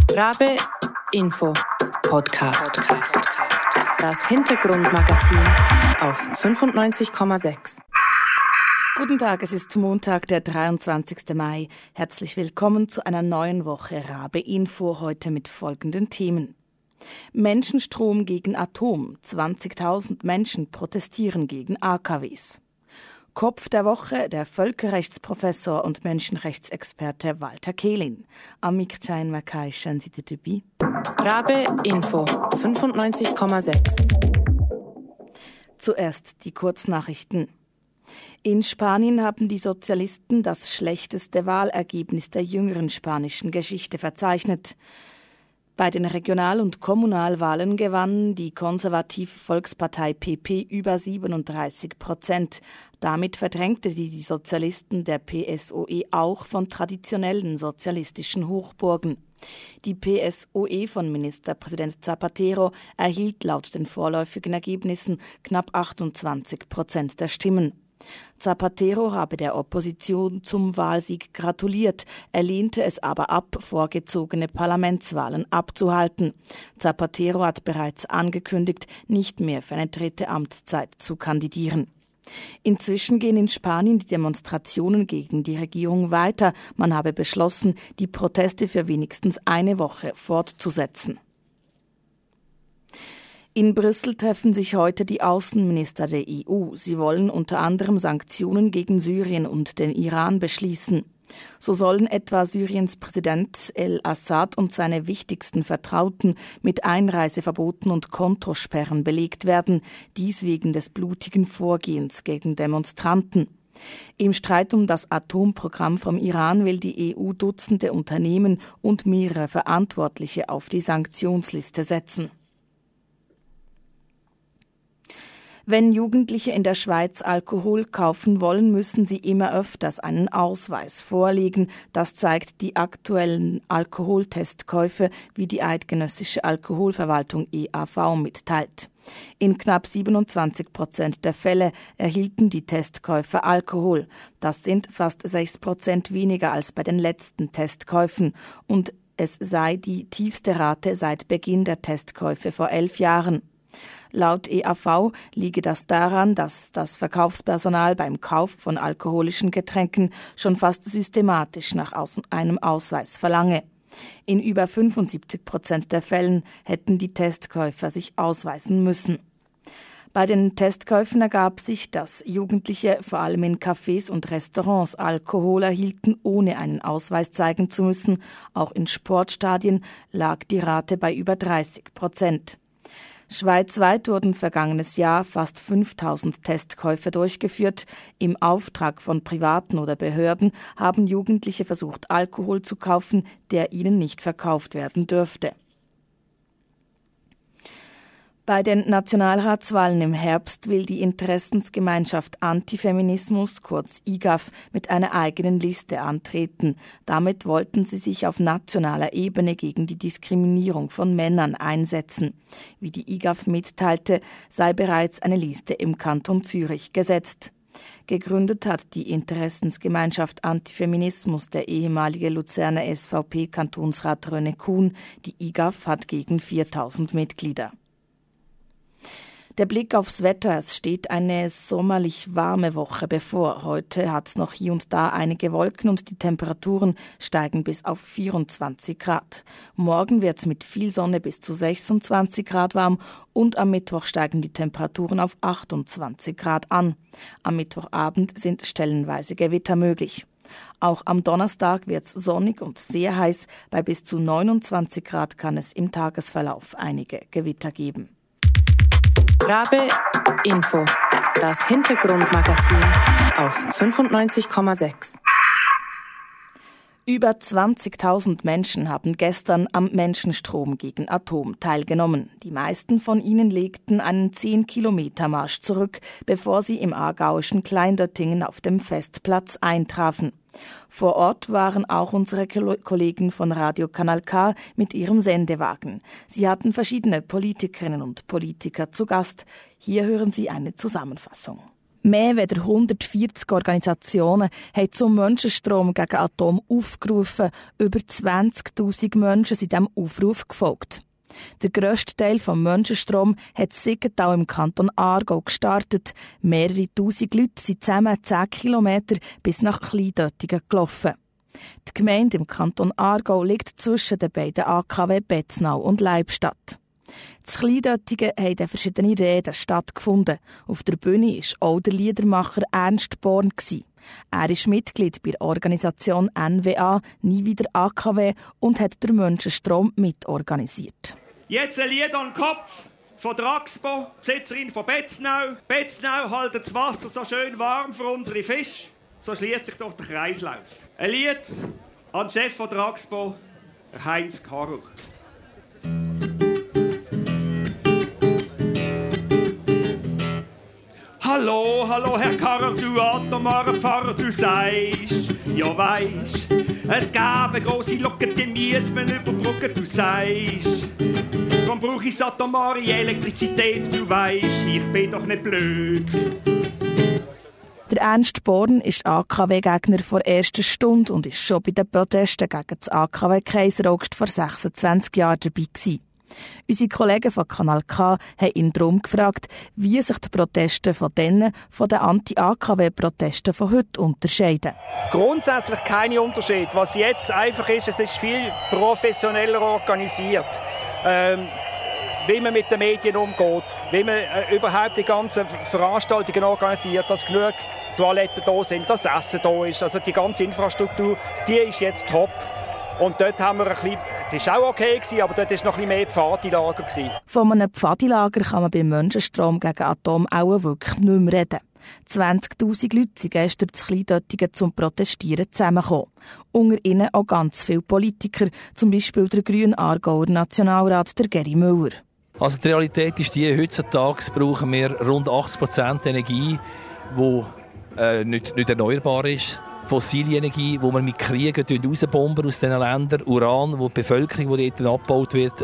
Rabe Info Podcast. Das Hintergrundmagazin auf 95,6. Guten Tag, es ist Montag, der 23. Mai. Herzlich willkommen zu einer neuen Woche Rabe Info, heute mit folgenden Themen. Menschenstrom gegen Atom. 20.000 Menschen protestieren gegen AKWs. Kopf der Woche, der Völkerrechtsprofessor und Menschenrechtsexperte Walter Kehlin. Amik Chain Makai, schön seid ihr dabei. Rabe Info 95,6. Zuerst die Kurznachrichten. In Spanien haben die Sozialisten das schlechteste Wahlergebnis der jüngeren spanischen Geschichte verzeichnet. Bei den Regional- und Kommunalwahlen gewann die konservative Volkspartei PP über 37%. Damit verdrängte die Sozialisten der PSOE auch von traditionellen sozialistischen Hochburgen. Die PSOE von Ministerpräsident Zapatero erhielt laut den vorläufigen Ergebnissen knapp 28% der Stimmen. Zapatero habe der Opposition zum Wahlsieg gratuliert, er lehnte es aber ab, vorgezogene Parlamentswahlen abzuhalten. Zapatero hat bereits angekündigt, nicht mehr für eine dritte Amtszeit zu kandidieren. Inzwischen gehen in Spanien die Demonstrationen gegen die Regierung weiter. Man habe beschlossen, die Proteste für wenigstens eine Woche fortzusetzen. In Brüssel treffen sich heute die Außenminister der EU. Sie wollen unter anderem Sanktionen gegen Syrien und den Iran beschließen. So sollen etwa Syriens Präsident el-Assad und seine wichtigsten Vertrauten mit Einreiseverboten und Kontosperren belegt werden, dies wegen des blutigen Vorgehens gegen Demonstranten. Im Streit um das Atomprogramm vom Iran will die EU Dutzende Unternehmen und mehrere Verantwortliche auf die Sanktionsliste setzen. Wenn Jugendliche in der Schweiz Alkohol kaufen wollen, müssen sie immer öfters einen Ausweis vorlegen. Das zeigt die aktuellen Alkoholtestkäufe, wie die Eidgenössische Alkoholverwaltung EAV mitteilt. In knapp 27% der Fälle erhielten die Testkäufer Alkohol. Das sind fast 6% weniger als bei den letzten Testkäufen. Und es sei die tiefste Rate seit Beginn der Testkäufe vor 11 Jahren. Laut EAV liege das daran, dass das Verkaufspersonal beim Kauf von alkoholischen Getränken schon fast systematisch nach einem Ausweis verlange. In über 75% der Fällen hätten die Testkäufer sich ausweisen müssen. Bei den Testkäufen ergab sich, dass Jugendliche vor allem in Cafés und Restaurants Alkohol erhielten, ohne einen Ausweis zeigen zu müssen. Auch in Sportstadien lag die Rate bei über 30%. Schweizweit wurden vergangenes Jahr fast 5.000 Testkäufe durchgeführt. Im Auftrag von Privaten oder Behörden haben Jugendliche versucht, Alkohol zu kaufen, der ihnen nicht verkauft werden dürfte. Bei den Nationalratswahlen im Herbst will die Interessensgemeinschaft Antifeminismus, kurz IGAF, mit einer eigenen Liste antreten. Damit wollten sie sich auf nationaler Ebene gegen die Diskriminierung von Männern einsetzen. Wie die IGAF mitteilte, sei bereits eine Liste im Kanton Zürich gesetzt. Gegründet hat die Interessensgemeinschaft Antifeminismus der ehemalige Luzerner SVP-Kantonsrat René Kuhn. Die IGAF hat gegen 4.000 Mitglieder. Der Blick aufs Wetter, es steht eine sommerlich warme Woche bevor. Heute hat es noch hier und da einige Wolken und die Temperaturen steigen bis auf 24 Grad. Morgen wird es mit viel Sonne bis zu 26 Grad warm und am Mittwoch steigen die Temperaturen auf 28 Grad an. Am Mittwochabend sind stellenweise Gewitter möglich. Auch am Donnerstag wird es sonnig und sehr heiß. Bei bis zu 29 Grad kann es im Tagesverlauf einige Gewitter geben. Rabe Info, das Hintergrundmagazin auf 95,6. Über 20.000 Menschen haben gestern am Menschenstrom gegen Atom teilgenommen. Die meisten von ihnen legten einen 10-Kilometer-Marsch zurück, bevor sie im aargauischen Kleindöttingen auf dem Festplatz eintrafen. Vor Ort waren auch unsere Kollegen von Radio Kanal K mit ihrem Sendewagen. Sie hatten verschiedene Politikerinnen und Politiker zu Gast. Hier hören Sie eine Zusammenfassung. Mehr als 140 Organisationen haben zum Menschenstrom gegen Atom aufgerufen. Über 20'000 Menschen sind diesem Aufruf gefolgt. Der grösste Teil des Menschenstroms hat Siggenthal im Kanton Aargau gestartet. Mehrere tausend Leute sind zusammen 10 Kilometer bis nach Kleindöttigen gelaufen. Die Gemeinde im Kanton Aargau liegt zwischen den beiden AKW Betznau und Leibstadt. In Kleindöttigen haben verschiedene Reden stattgefunden. Auf der Bühne war auch der Liedermacher Ernst Born. Er ist Mitglied bei der Organisation NWA, nie wieder AKW, und hat den Menschenstrom mitorganisiert. Jetzt ein Lied an den Kopf von der Axpo, Besitzerin von Betznau. Betznau hält das Wasser so schön warm für unsere Fische. So schließt sich doch der Kreislauf. Ein Lied an den Chef von der Axpo, Heinz Karl. Hallo, hallo, Herr Karrer, du atomarer Pfarrer, du sagst, ja weisst, es gäbe grosse Locken, die müssen wir überbrücken, du sagst. Darum brauche ich atomare Elektrizität, du weisst, ich bin doch nicht blöd. Der Ernst Born ist AKW-Gegner vor erster Stunde und ist schon bei den Protesten gegen das AKW Kaiseraugst vor 26 Jahren dabei gewesen. Unsere Kollegen von Kanal K haben ihn darum gefragt, wie sich die Proteste von den Anti-AKW-Protesten von heute unterscheiden. Grundsätzlich kein Unterschied. Was jetzt einfach ist, es ist viel professioneller organisiert. Wie man mit den Medien umgeht, wie man überhaupt die ganzen Veranstaltungen organisiert, dass genug Toiletten da sind, dass Essen da ist. Also die ganze Infrastruktur, die ist jetzt top. Und dort haben wir ein bisschen, das war auch okay, aber dort war noch ein bisschen mehr Pfadilager. Von einem Pfadilager kann man beim Menschenstrom gegen Atom auch wirklich nicht mehr reden. 20'000 Leute sind gestern in Kleindöttigen zum Protestieren zusammengekommen. Unter ihnen auch ganz viele Politiker, zum Beispiel der grüne Aargauer Nationalrat, der Geri Müller. Also die Realität ist die, heutzutage brauchen wir rund 80% Energie, die nicht erneuerbar ist. Fossile Energie, die wir mit Kriegen rausbomben aus diesen Ländern. Uran, wo die Bevölkerung, die dort abgebaut wird,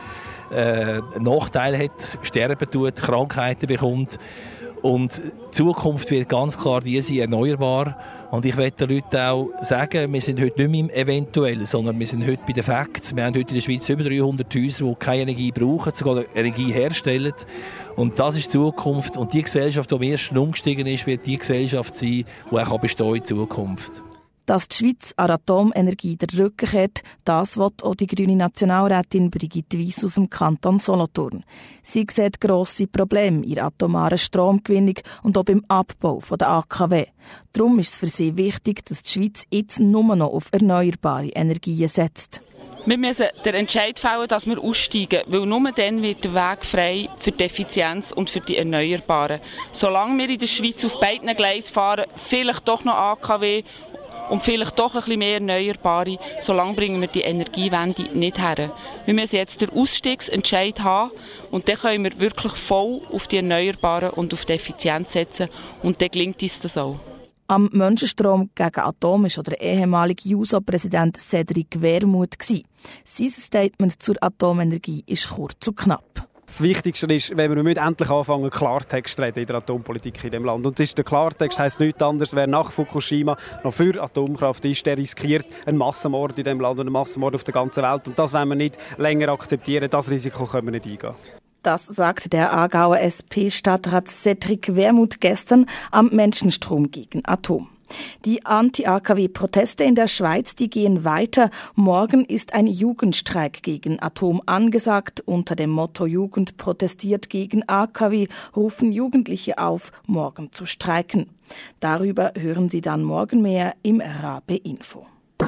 Nachteile hat, sterben tut, Krankheiten bekommt. Und die Zukunft wird ganz klar die sein, erneuerbar. Und ich möchte den Leuten auch sagen, wir sind heute nicht mehr eventuell, sondern wir sind heute bei den Facts. Wir haben heute in der Schweiz über 300 Häuser, die keine Energie brauchen, sogar Energie herstellen. Und das ist die Zukunft. Und die Gesellschaft, die am ersten umgestiegen ist, wird die Gesellschaft sein, die auch bestehen in Zukunft. Dass die Schweiz an Atomenergie den Rücken kehrt, das will auch die grüne Nationalrätin Brigitte Weiss aus dem Kanton Solothurn. Sie sieht grosse Probleme in der atomaren Stromgewinnung und auch beim Abbau der AKW. Darum ist es für sie wichtig, dass die Schweiz jetzt nur noch auf erneuerbare Energien setzt. Wir müssen den Entscheid fällen, dass wir aussteigen, weil nur dann wird der Weg frei für die Effizienz und für die Erneuerbaren. Solange wir in der Schweiz auf beiden Gleisen fahren, vielleicht doch noch AKW und vielleicht doch ein bisschen mehr Erneuerbare, solange bringen wir die Energiewende nicht her. Wir müssen jetzt den Ausstiegsentscheid haben und dann können wir wirklich voll auf die Erneuerbaren und auf die Effizienz setzen und dann gelingt uns das auch. Am Menschenstrom gegen Atom war der ehemalige JUSO-Präsident Cedric Wermuth. Sein Statement zur Atomenergie ist kurz und knapp. Das Wichtigste ist, wenn wir endlich anfangen, Klartext zu reden in der Atompolitik in diesem Land. Und der Klartext heisst nichts anderes, wer nach Fukushima noch für Atomkraft ist, der riskiert einen Massenmord in diesem Land und einen Massenmord auf der ganzen Welt. Und das wollen wir nicht länger akzeptieren. Das Risiko können wir nicht eingehen. Das sagt der Aargauer SP-Stadtrat Cedric Wermuth gestern am Menschenstrom gegen Atom. Die Anti-AKW-Proteste in der Schweiz, die gehen weiter. Morgen ist ein Jugendstreik gegen Atom angesagt. Unter dem Motto Jugend protestiert gegen AKW rufen Jugendliche auf, morgen zu streiken. Darüber hören Sie dann morgen mehr im Rabe Info.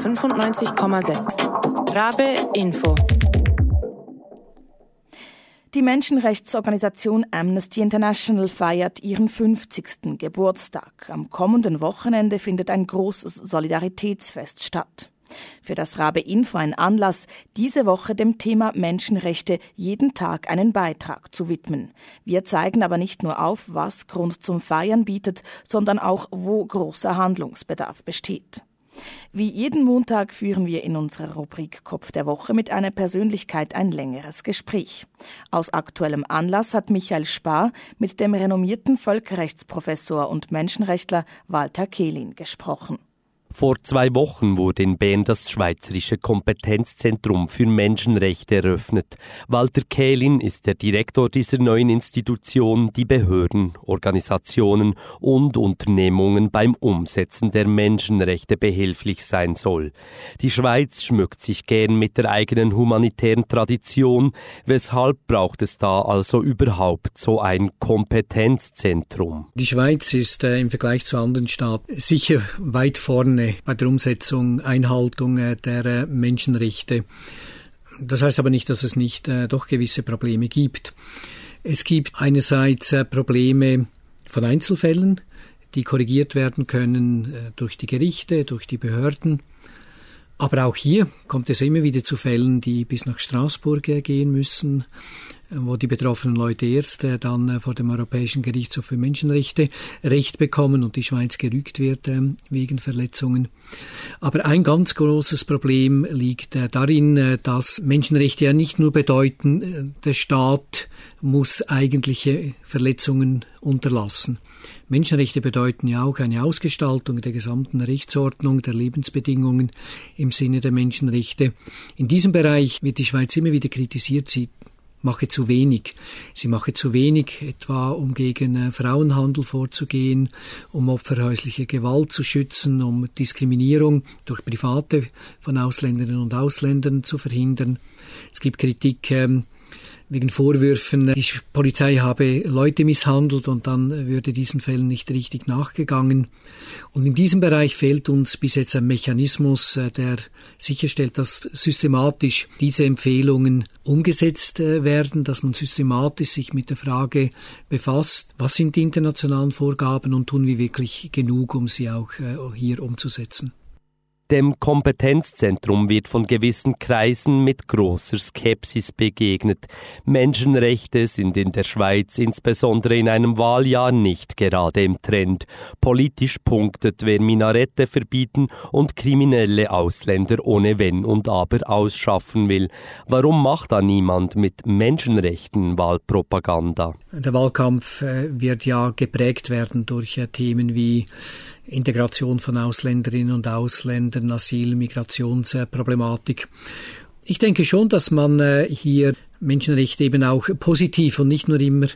95,6 Rabe Info. Die Menschenrechtsorganisation Amnesty International feiert ihren 50. Geburtstag. Am kommenden Wochenende findet ein großes Solidaritätsfest statt. Für das Rabe Info ein Anlass, diese Woche dem Thema Menschenrechte jeden Tag einen Beitrag zu widmen. Wir zeigen aber nicht nur auf, was Grund zum Feiern bietet, sondern auch, wo großer Handlungsbedarf besteht. Wie jeden Montag führen wir in unserer Rubrik Kopf der Woche mit einer Persönlichkeit ein längeres Gespräch. Aus aktuellem Anlass hat Michael Spar mit dem renommierten Völkerrechtsprofessor und Menschenrechtler Walter Kehlin gesprochen. Vor 2 Wochen wurde in Bern das Schweizerische Kompetenzzentrum für Menschenrechte eröffnet. Walter Kehlin ist der Direktor dieser neuen Institution, die Behörden, Organisationen und Unternehmungen beim Umsetzen der Menschenrechte behilflich sein soll. Die Schweiz schmückt sich gern mit der eigenen humanitären Tradition. Weshalb braucht es da also überhaupt so ein Kompetenzzentrum? Die Schweiz ist im Vergleich zu anderen Staaten sicher weit vorne bei der Umsetzung, Einhaltung der Menschenrechte. Das heißt aber nicht, dass es nicht doch gewisse Probleme gibt. Es gibt einerseits Probleme von Einzelfällen, die korrigiert werden können durch die Gerichte, durch die Behörden. Aber auch hier kommt es immer wieder zu Fällen, die bis nach Straßburg gehen müssen, wo die betroffenen Leute erst dann vor dem Europäischen Gerichtshof für Menschenrechte Recht bekommen und die Schweiz gerügt wird wegen Verletzungen. Aber ein ganz großes Problem liegt darin, dass Menschenrechte ja nicht nur bedeuten, der Staat muss eigentliche Verletzungen unterlassen. Menschenrechte bedeuten ja auch eine Ausgestaltung der gesamten Rechtsordnung, der Lebensbedingungen im Sinne der Menschenrechte. In diesem Bereich wird die Schweiz immer wieder kritisiert, sie mache zu wenig. Sie mache zu wenig, etwa um gegen Frauenhandel vorzugehen, um Opfer häuslicher Gewalt zu schützen, um Diskriminierung durch Private von Ausländerinnen und Ausländern zu verhindern. Es gibt Kritik wegen Vorwürfen, die Polizei habe Leute misshandelt und dann würde diesen Fällen nicht richtig nachgegangen. Und in diesem Bereich fehlt uns bis jetzt ein Mechanismus, der sicherstellt, dass systematisch diese Empfehlungen umgesetzt werden, dass man systematisch sich mit der Frage befasst, was sind die internationalen Vorgaben und tun wir wirklich genug, um sie auch hier umzusetzen. Dem Kompetenzzentrum wird von gewissen Kreisen mit großer Skepsis begegnet. Menschenrechte sind in der Schweiz insbesondere in einem Wahljahr nicht gerade im Trend. Politisch punktet, wer Minarette verbieten und kriminelle Ausländer ohne Wenn und Aber ausschaffen will. Warum macht da niemand mit Menschenrechten Wahlpropaganda? Der Wahlkampf wird ja geprägt werden durch Themen wie Integration von Ausländerinnen und Ausländern, Asyl, Migrationsproblematik. Ich denke schon, dass man hier Menschenrechte eben auch positiv und nicht nur immer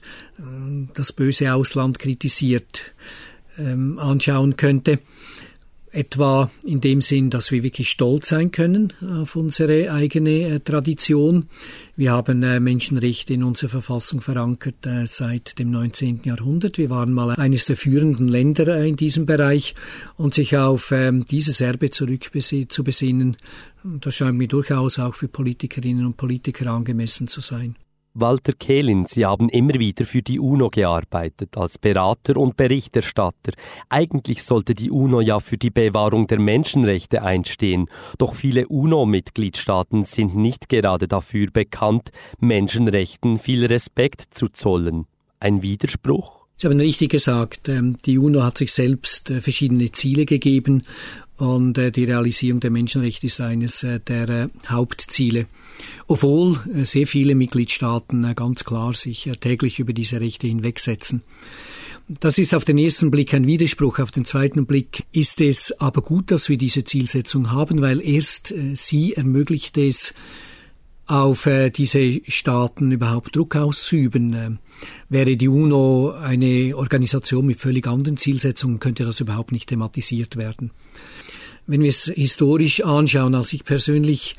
das böse Ausland kritisiert anschauen könnte. Etwa in dem Sinn, dass wir wirklich stolz sein können auf unsere eigene Tradition. Wir haben Menschenrechte in unserer Verfassung verankert seit dem 19. Jahrhundert. Wir waren mal eines der führenden Länder in diesem Bereich und sich auf dieses Erbe zu besinnen, das scheint mir durchaus auch für Politikerinnen und Politiker angemessen zu sein. Walter Kehlin, Sie haben immer wieder für die UNO gearbeitet, als Berater und Berichterstatter. Eigentlich sollte die UNO ja für die Bewahrung der Menschenrechte einstehen. Doch viele UNO-Mitgliedstaaten sind nicht gerade dafür bekannt, Menschenrechten viel Respekt zu zollen. Ein Widerspruch? Sie haben richtig gesagt, die UNO hat sich selbst verschiedene Ziele gegeben und die Realisierung der Menschenrechte ist eines der Hauptziele. Obwohl sehr viele Mitgliedstaaten ganz klar sich täglich über diese Rechte hinwegsetzen. Das ist auf den ersten Blick ein Widerspruch. Auf den zweiten Blick ist es aber gut, dass wir diese Zielsetzung haben, weil erst sie ermöglicht es, auf diese Staaten überhaupt Druck auszuüben. Wäre die UNO eine Organisation mit völlig anderen Zielsetzungen, könnte das überhaupt nicht thematisiert werden. Wenn wir es historisch anschauen, als ich persönlich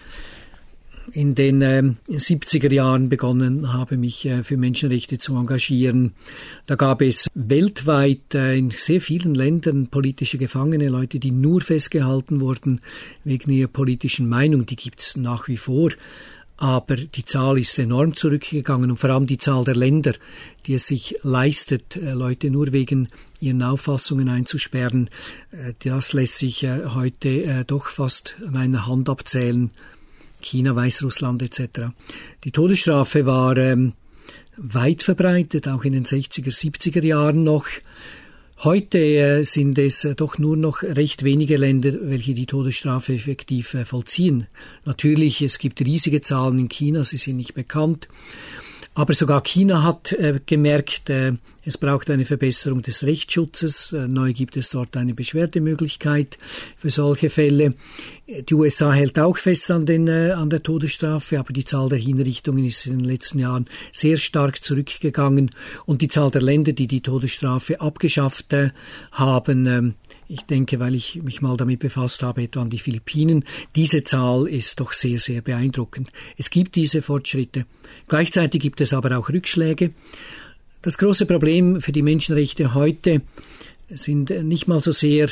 in den 70er Jahren begonnen habe, mich für Menschenrechte zu engagieren. Da gab es weltweit in sehr vielen Ländern politische Gefangene, Leute, die nur festgehalten wurden wegen ihrer politischen Meinung. Die gibt es nach wie vor. Aber die Zahl ist enorm zurückgegangen und vor allem die Zahl der Länder, die es sich leistet, Leute nur wegen ihren Auffassungen einzusperren, das lässt sich heute doch fast an einer Hand abzählen. China, Weißrussland etc. Die Todesstrafe war weit verbreitet, auch in den 60er, 70er Jahren noch. Heute sind es doch nur noch recht wenige Länder, welche die Todesstrafe effektiv vollziehen. Natürlich, es gibt riesige Zahlen in China, sie sind nicht bekannt. Aber sogar China hat gemerkt, es braucht eine Verbesserung des Rechtsschutzes. Neu gibt es dort eine Beschwerdemöglichkeit für solche Fälle. Die USA hält auch fest an der Todesstrafe, aber die Zahl der Hinrichtungen ist in den letzten Jahren sehr stark zurückgegangen. Und die Zahl der Länder, die die Todesstrafe abgeschafft haben, ich denke, weil ich mich mal damit befasst habe, etwa an die Philippinen, diese Zahl ist doch sehr, sehr beeindruckend. Es gibt diese Fortschritte. Gleichzeitig gibt es aber auch Rückschläge. Das große Problem für die Menschenrechte heute sind nicht mal so sehr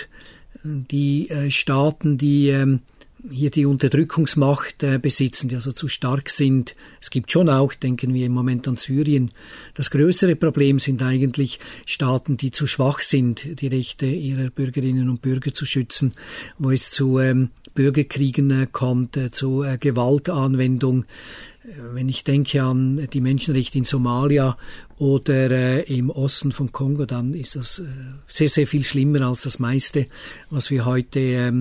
die Staaten, die hier die Unterdrückungsmacht besitzen, die also zu stark sind. Es gibt schon auch, denken wir im Moment an Syrien. Das größere Problem sind eigentlich Staaten, die zu schwach sind, die Rechte ihrer Bürgerinnen und Bürger zu schützen, wo es zu Bürgerkriegen kommt, zu Gewaltanwendung. Wenn ich denke an die Menschenrechte in Somalia oder im Osten von Kongo, dann ist das sehr, sehr viel schlimmer als das meiste, was wir heute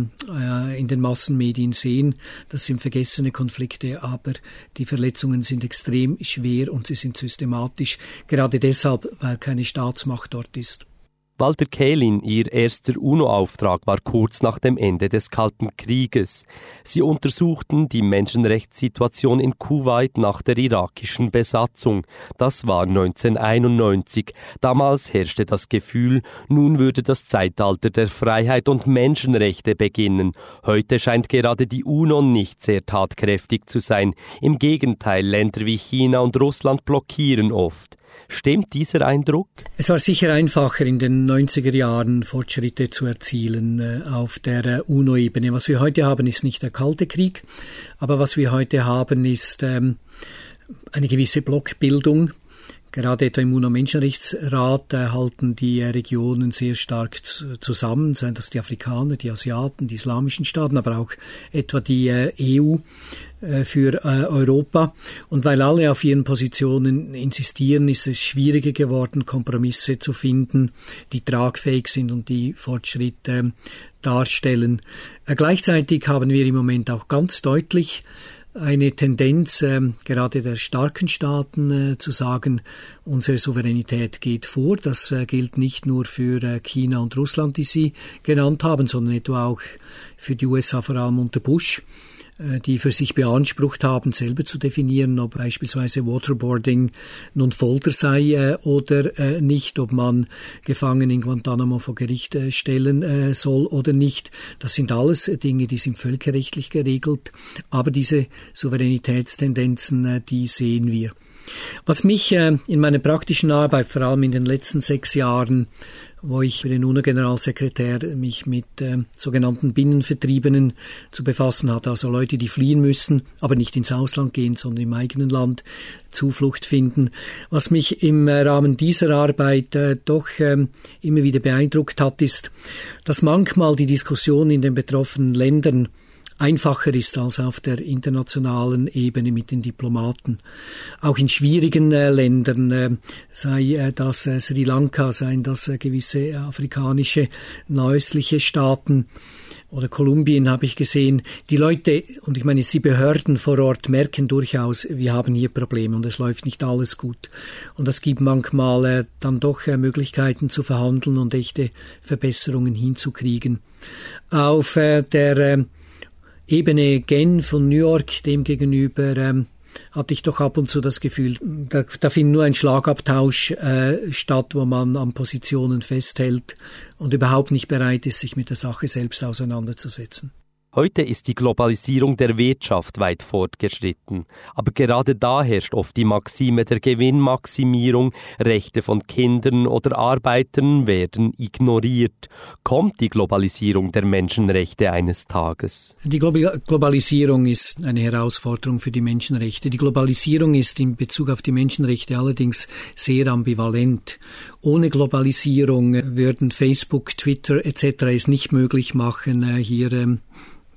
in den Massenmedien sehen. Das sind vergessene Konflikte, aber die Verletzungen sind extrem schwer und sie sind systematisch, gerade deshalb, weil keine Staatsmacht dort ist. Walter Kählin, ihr erster UNO-Auftrag war kurz nach dem Ende des Kalten Krieges. Sie untersuchten die Menschenrechtssituation in Kuwait nach der irakischen Besatzung. Das war 1991. Damals herrschte das Gefühl, nun würde das Zeitalter der Freiheit und Menschenrechte beginnen. Heute scheint gerade die UNO nicht sehr tatkräftig zu sein. Im Gegenteil, Länder wie China und Russland blockieren oft. Stimmt dieser Eindruck? Es war sicher einfacher, in den 90er Jahren Fortschritte zu erzielen auf der UNO-Ebene. Was wir heute haben, ist nicht der Kalte Krieg, aber was wir heute haben, ist eine gewisse Blockbildung. Gerade etwa im UNO-Menschenrechtsrat halten die Regionen sehr stark zusammen, seien das die Afrikaner, die Asiaten, die islamischen Staaten, aber auch etwa die EU für Europa. Und weil alle auf ihren Positionen insistieren, ist es schwieriger geworden, Kompromisse zu finden, die tragfähig sind und die Fortschritte darstellen. Gleichzeitig haben wir im Moment auch ganz deutlich eine Tendenz, gerade der starken Staaten, zu sagen, unsere Souveränität geht vor. Das gilt nicht nur für China und Russland, die Sie genannt haben, sondern etwa auch für die USA, vor allem unter Bush, die für sich beansprucht haben, selber zu definieren, ob beispielsweise Waterboarding nun Folter sei oder nicht, ob man Gefangene in Guantanamo vor Gericht stellen soll oder nicht. Das sind alles Dinge, die sind völkerrechtlich geregelt, aber diese Souveränitätstendenzen, die sehen wir. Was mich in meiner praktischen Arbeit, vor allem in den letzten 6 Jahren, wo ich für den UNO-Generalsekretär mich mit sogenannten Binnenvertriebenen zu befassen hatte, also Leute, die fliehen müssen, aber nicht ins Ausland gehen, sondern im eigenen Land Zuflucht finden. Was mich im Rahmen dieser Arbeit doch immer wieder beeindruckt hat, ist, dass manchmal die Diskussion in den betroffenen Ländern einfacher ist als auf der internationalen Ebene mit den Diplomaten. Auch in schwierigen Ländern, sei das Sri Lanka, seien das gewisse afrikanische, nahöstliche Staaten oder Kolumbien, habe ich gesehen, die Leute, und ich meine, die Behörden vor Ort merken durchaus, wir haben hier Probleme und es läuft nicht alles gut. Und es gibt manchmal dann doch Möglichkeiten zu verhandeln und echte Verbesserungen hinzukriegen. Auf der Ebene Genf und New York, dem gegenüber hatte ich doch ab und zu das Gefühl, da findet nur ein Schlagabtausch statt, wo man an Positionen festhält und überhaupt nicht bereit ist, sich mit der Sache selbst auseinanderzusetzen. Heute ist die Globalisierung der Wirtschaft weit fortgeschritten. Aber gerade da herrscht oft die Maxime der Gewinnmaximierung. Rechte von Kindern oder Arbeitern werden ignoriert. Kommt die Globalisierung der Menschenrechte eines Tages? Die Globalisierung ist eine Herausforderung für die Menschenrechte. Die Globalisierung ist in Bezug auf die Menschenrechte allerdings sehr ambivalent. Ohne Globalisierung würden Facebook, Twitter etc. es nicht möglich machen, hier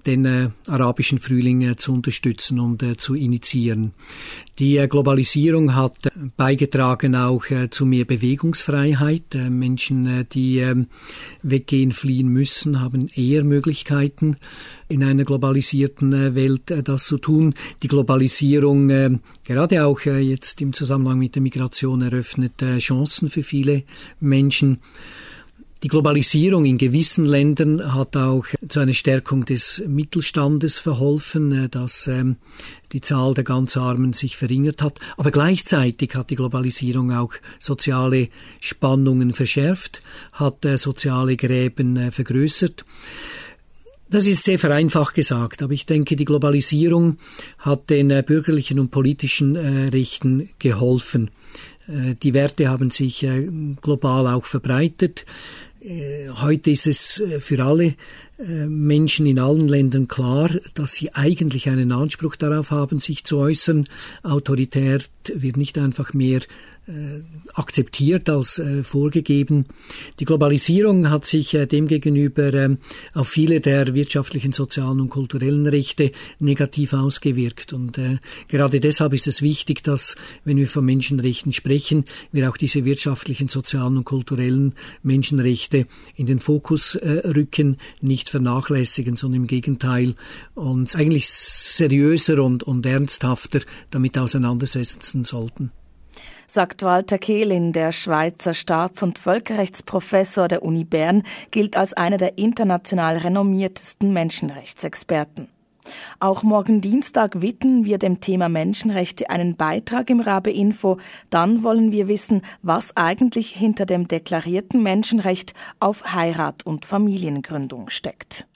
den arabischen Frühling zu unterstützen und zu initiieren. Die Globalisierung hat beigetragen auch zu mehr Bewegungsfreiheit. Menschen, die weggehen, fliehen müssen, haben eher Möglichkeiten, in einer globalisierten Welt das zu tun. Die Globalisierung, gerade auch jetzt im Zusammenhang mit der Migration, eröffnet Chancen für viele Menschen. Die Globalisierung in gewissen Ländern hat auch zu einer Stärkung des Mittelstandes verholfen, dass die Zahl der ganz Armen sich verringert hat. Aber gleichzeitig hat die Globalisierung auch soziale Spannungen verschärft, hat soziale Gräben vergrößert. Das ist sehr vereinfacht gesagt, aber ich denke, die Globalisierung hat den bürgerlichen und politischen Rechten geholfen. Die Werte haben sich global auch verbreitet. Heute ist es für alle Menschen in allen Ländern klar, dass sie eigentlich einen Anspruch darauf haben, sich zu äußern. Autorität wird nicht einfach mehr akzeptiert als vorgegeben. Die Globalisierung hat sich demgegenüber auf viele der wirtschaftlichen, sozialen und kulturellen Rechte negativ ausgewirkt. Und gerade deshalb ist es wichtig, dass, wenn wir von Menschenrechten sprechen, wir auch diese wirtschaftlichen, sozialen und kulturellen Menschenrechte in den Fokus rücken, nicht vernachlässigen, sondern im Gegenteil uns eigentlich seriöser und ernsthafter damit auseinandersetzen sollten. Sagt Walter Kehlin, der Schweizer Staats- und Völkerrechtsprofessor der Uni Bern, gilt als einer der international renommiertesten Menschenrechtsexperten. Auch morgen Dienstag widmen wir dem Thema Menschenrechte einen Beitrag im Rabe Info. Dann wollen wir wissen, was eigentlich hinter dem deklarierten Menschenrecht auf Heirat und Familiengründung steckt.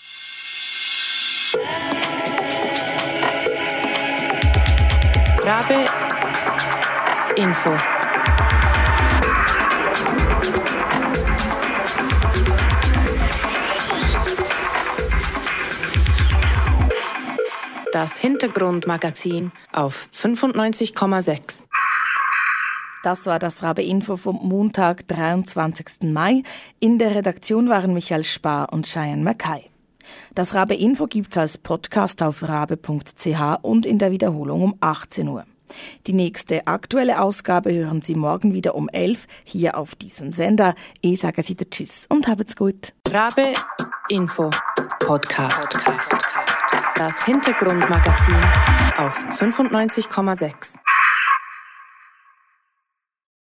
Rabe Info. Das Hintergrundmagazin auf 95,6. Das war das Rabe Info vom Montag, 23. Mai. In der Redaktion waren Michael Spar und Cheyenne Mackay. Das Rabe Info gibt's als Podcast auf rabe.ch und in der Wiederholung um 18 Uhr. Die nächste aktuelle Ausgabe hören Sie morgen wieder um 11 hier auf diesem Sender. Ich sage wieder Tschüss und habt's gut. Rabe Info Podcast. Das Hintergrundmagazin auf 95,6.